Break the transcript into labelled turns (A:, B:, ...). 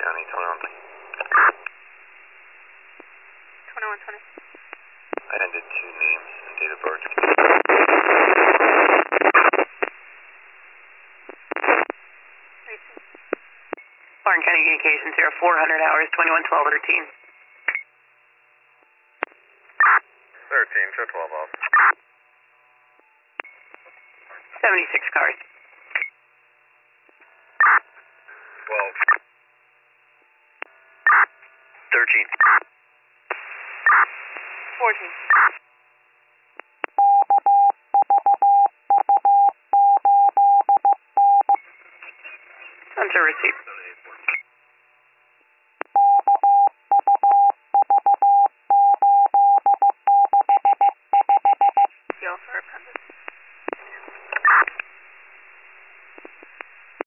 A: County,
B: 2120.
A: I ended 2 names and date of birth.
C: Barn County Communications here, 400 hours, 211213.
A: 13, show 12 off.
C: 76 cars.
A: 12. 13.
B: 14.
C: Under receipt.